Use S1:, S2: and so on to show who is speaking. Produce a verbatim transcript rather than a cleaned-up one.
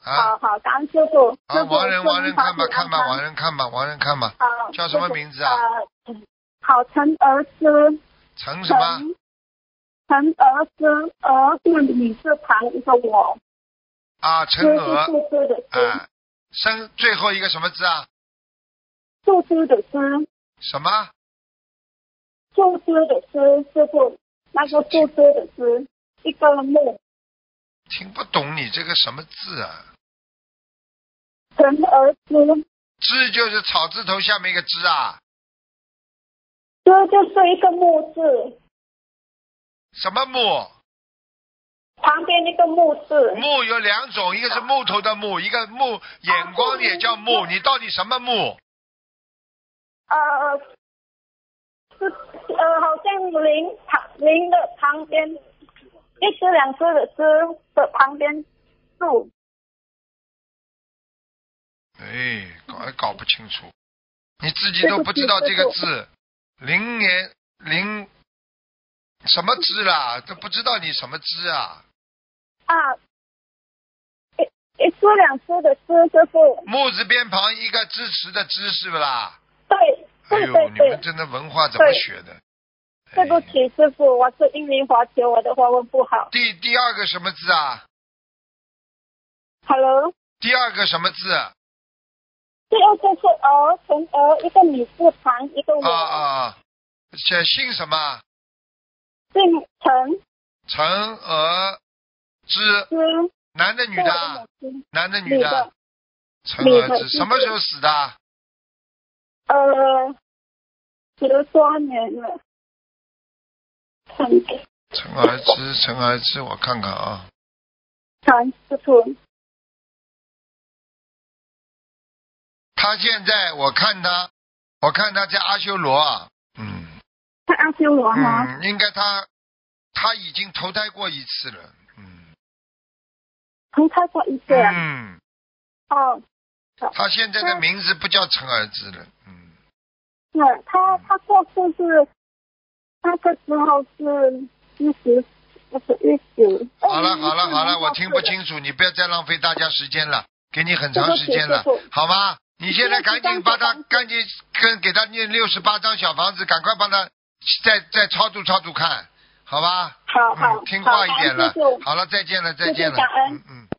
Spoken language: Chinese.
S1: 啊
S2: 好好，感恩师傅。
S1: 啊，
S2: 师傅
S1: 亡人亡人看吧
S2: 祝您
S1: 看吧，
S2: 法体安康
S1: 亡人看吧亡人看吧。
S2: 好，
S1: 叫什么名字啊？
S2: 呃，好，陈儿诗。
S1: 陈什么？
S2: 陈儿诗，儿是女字旁一个我。
S1: 啊，陈娥。
S2: 树枝的枝。
S1: 啊，生最后一个什么字啊？
S2: 树枝的枝。
S1: 什么？
S2: 树枝的枝，师傅，那个树枝的枝，一个木。
S1: 听不懂你这个什么字啊？
S2: 陈儿枝。
S1: 枝就是草字头下面一个枝啊。
S2: 枝就是一个木字。
S1: 什么木？
S2: 旁边一个木字。
S1: 木有两种，一个是木头的木，一个木眼光也叫木。你到底什么木？
S2: 呃，是呃，好像林旁林的旁边，一只两只的只的旁边树。
S1: 哎，搞也搞不清楚，你自己都不知道这个字，林年林什么枝啦，都不知道你什么枝啊？
S2: 啊，一一只两只的只就是
S1: 木字边旁一个支持的支，是不啦？
S2: 对。
S1: 哎呦，
S2: 对对
S1: 你们真的文化怎么学的？
S2: 对不起，师傅，我是印尼华侨，我的华文不好。
S1: 第第二个什么字啊
S2: ？Hello。
S1: 第二个什么字？
S2: 第二个是儿，陈儿，一个女字旁，一个我。
S1: 啊啊啊！写姓什么？
S2: 姓陈。
S1: 陈娥之。
S2: 之。
S1: 男的女的？男的女的？陈
S2: 女
S1: 娥之，什么时候死的？
S2: 呃，十多年了。陈
S1: 陈儿之，陈儿之，我看看啊。
S2: 陈师傅。
S1: 他现在我看他，我看他在阿修罗啊，嗯。
S2: 在阿修罗哈。
S1: 嗯，应该他他已经投胎过一次了，嗯。
S2: 投胎过一次。
S1: 嗯。
S2: 哦。
S1: 他现在的名字不叫陈儿之了，嗯。
S2: 对，他他过世是那个时候是一十，不是一十。
S1: 好了好了好了，我听不清楚，你不要再浪费大家时间了，给你很长时间了，好吗？你现在赶紧把他赶紧跟给他念六十八张小房子，赶快帮他再再超度超度看，好吧？
S2: 好好、
S1: 嗯，听话一点了。
S2: 好，
S1: 好了，再见了再见了。
S2: 感恩。
S1: 嗯嗯。